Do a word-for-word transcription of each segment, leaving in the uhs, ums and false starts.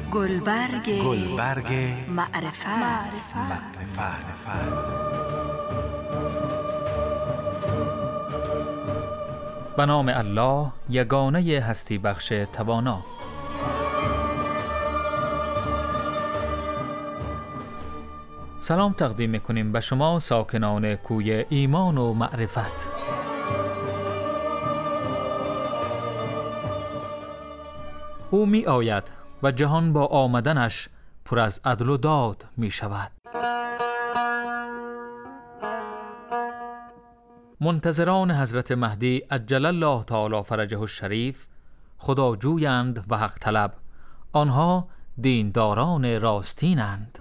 گلبرگ گلبرگ معرفت معرفت به نام الله یگانه هستی بخش توانا. سلام تقدیم می‌کنیم به شما ساکنان کوی ایمان و معرفت. او می آید و جهان با آمدنش پر از عدل و داد می شود. منتظران حضرت مهدی عجل الله تعالی فرجه الشریف خداجویند و حق طلب، آنها دینداران راستینند.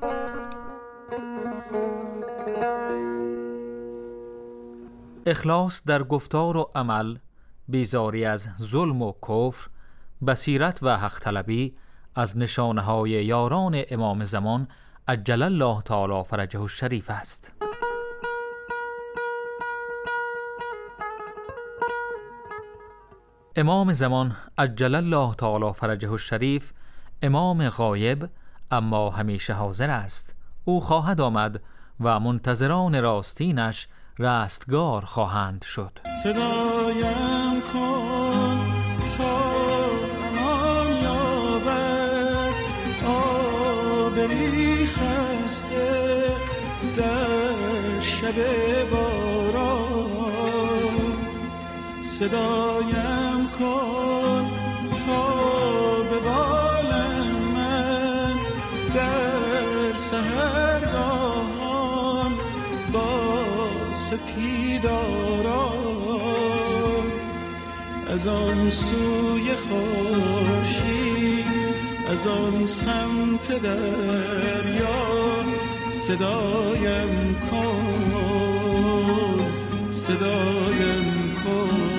اخلاص در گفتار و عمل، بیزاری از ظلم و کفر، بصیرت و حق طلبی از نشانه‌های یاران امام زمان عجل الله تعالی فرجه الشریف است. امام زمان عجل الله تعالی فرجه الشریف امام غایب اما همیشه حاضر است. او خواهد آمد و منتظران راستینش رستگار خواهند شد. صدایم کن تا امان یابد آبری خسته در شب باران. صدایم کن تا به بالم من در سحرگاهان با سپیداران. از آن سوی خورشید از آن سمت دریا صدایم کن صدایم کن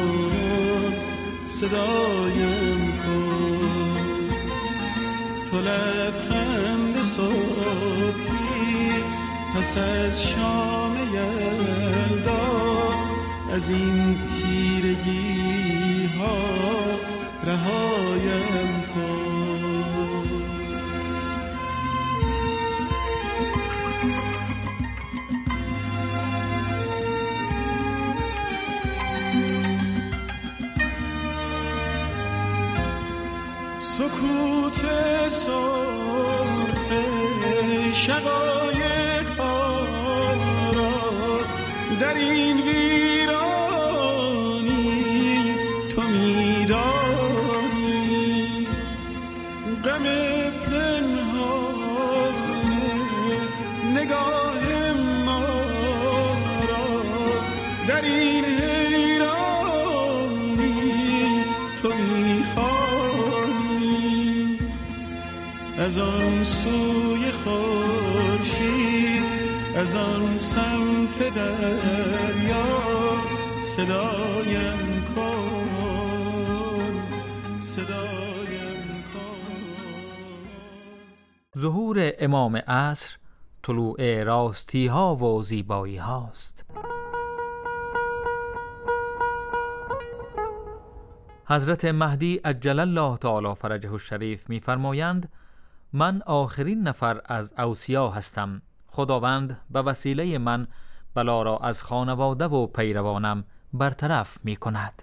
صدایم کن. تو لبخند صبحی پس از شام یلدا از این تیرگی ها رهایم کن. سکوت سرخ شقایق ها را در این ویرانی تو میدانی. غم پنهان نگاه ما را در این حیرانی تو میخوانی. از آن سوی خورشید از آن سمت دریا صدایم کن صدایم کن. ظهور امام عصر طلوع راستی ها و زیبایی هاست. حضرت مهدی عجل الله تعالی فرجه الشریف می‌فرمایند من آخرین نفر از اوصیا هستم. خداوند به وسیله من بلا را از خانواده و پیروانم برطرف می کند.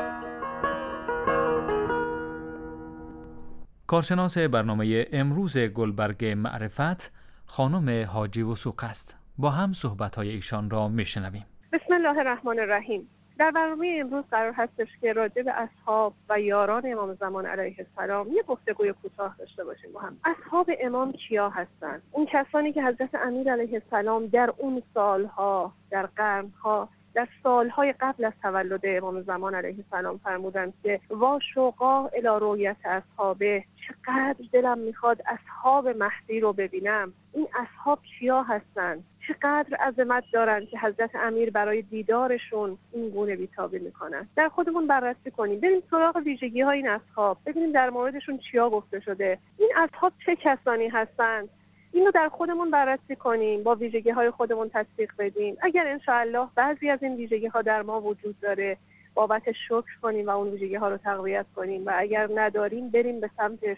کارشناس برنامه امروز گلبرگ معرفت خانم حاجی وثوق است. با هم صحبت‌های ایشان را می‌شنویم. بسم الله الرحمن الرحیم. در برنامه امروز قرار هستش که راجع به اصحاب و یاران امام زمان علیه السلام یه گفتگوی کوتاه داشته باشیم با هم. اصحاب امام کیا هستند؟ اون کسانی که حضرت امیر علیه السلام در اون سالها، در قرنها، در سالهای قبل از تولد امام زمان علیه السلام فرمودند که وا شوقا الی رؤیت اصحابه، چقدر دلم میخواد اصحاب مهدی رو ببینم. این اصحاب کیا هستند؟ چقدر عظمت دارن که حضرت امیر برای دیدارشون این گونه بی‌تابی میکنن. در خودمون بررسی کنیم، بریم سراغ ویژگی های این اصحاب، ببینیم در موردشون چیا گفته شده، این اصحاب چه کسانی هستند، اینو در خودمون بررسی کنیم، با ویژگی های خودمون تطبیق بدیم. اگر انشاءالله بعضی از این ویژگی ها در ما وجود داره، بابت شکر کنیم و اون ویژگی ها رو تقویت کنیم و اگر نداریم بریم به سمتش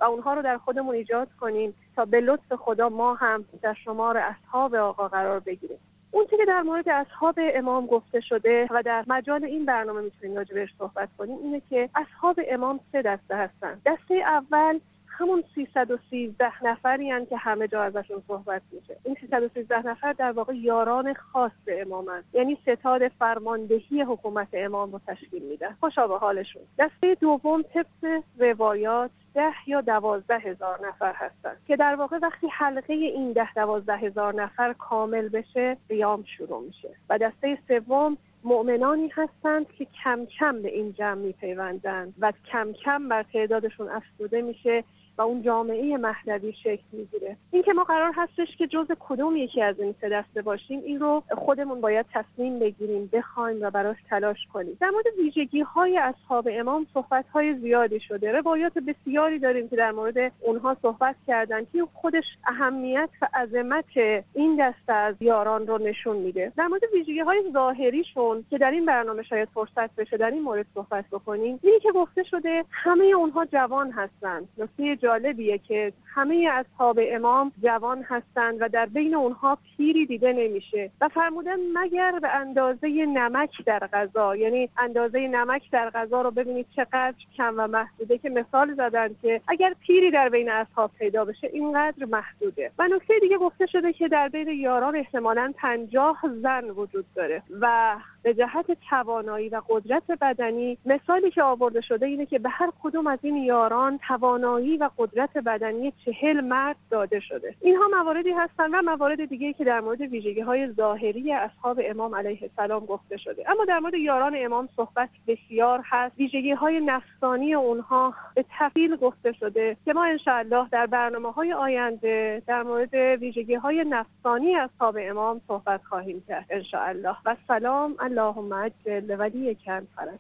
و اونها رو در خودمون ایجاد کنیم تا به لطف خدا ما هم در شمار اصحاب آقا قرار بگیریم. اون چیزی که در مورد اصحاب امام گفته شده و در مجال این برنامه میتونیم راجع بهش صحبت کنیم اینه که اصحاب امام سه دسته هستن. دسته اول همون سیصد و سیزده نفری هستند که همه جا ازشون صحبت میشه. این سیصد و سیزده نفر در واقع یاران خاص امامن، یعنی ستاد فرماندهی حکومت امام رو تشکیل میدن. خوشا به حالشون. دسته دوم طبق روایات ده یا دوازده هزار نفر هستن که در واقع وقتی حلقه این ده دوازده هزار نفر کامل بشه قیام شروع میشه. و دسته سوم مؤمنانی هستند که کم کم به این جمع میپیوندند و کم کم بر تعدادشون افزوده میشه و اون جامعه مهدوی شکل میگیره. این که ما قرار هستش که جزء کدوم یکی از این سه دسته باشیم این رو خودمون باید تصمیم بگیریم، بخوایم و براش تلاش کنیم. در مورد ویژگی‌های اصحاب امام صحبت‌های زیادی شده. روایات بسیاری داریم که در مورد اونها صحبت کردن که خودش اهمیت و عظمت این دسته از یاران رو نشون میده. در مورد ویژگی‌های ظاهریشون که در این برنامه شاید فرصت بشه در این مورد صحبت بکنیم، اینی که گفته شده همه اونها جوان هستند. نکته جالبیه که همه اصحاب امام جوان هستند و در بین اونها پیری دیده نمیشه و فرمودن مگر به اندازه نمک در غذا، یعنی اندازه نمک در غذا رو ببینید چقدر کم و محدوده که مثال زدن که اگر پیری در بین اصحاب پیدا بشه اینقدر محدوده. و نکته دیگه گفته شده که در بین یاران احتمالاً پنجاه زن وجود داره و به جهت توانایی و قدرت بدنی مثالی که آورده شده اینه که به هر کدوم از این یاران توانایی و قدرت بدنی چهل مرد داده شده. اینها مواردی هستن و موارد دیگه که در مورد ویژگی‌های ظاهری اصحاب امام علیه السلام گفته شده. اما در مورد یاران امام صحبت بسیار هست. ویژگی‌های نفسانی اونها به تفصیل گفته شده که ما انشاءالله در برنامه‌های آینده در مورد ویژگی‌های نفسانی اصحاب امام صحبت خواهیم کرد انشاءالله. و سلام اللهم عجل ولی کن فرج.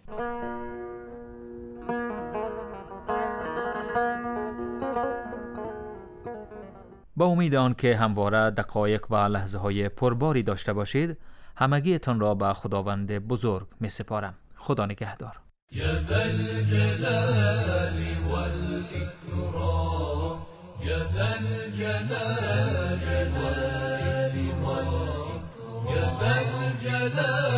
با امید آن که همواره دقایق و لحظه های پرباری داشته باشید، همگیتان را به خداوند بزرگ می سپارم. خدا نگهدار. یا ذا الجلال والاکرام، یا ذا الجلال والاکرام، یا ذا الجلال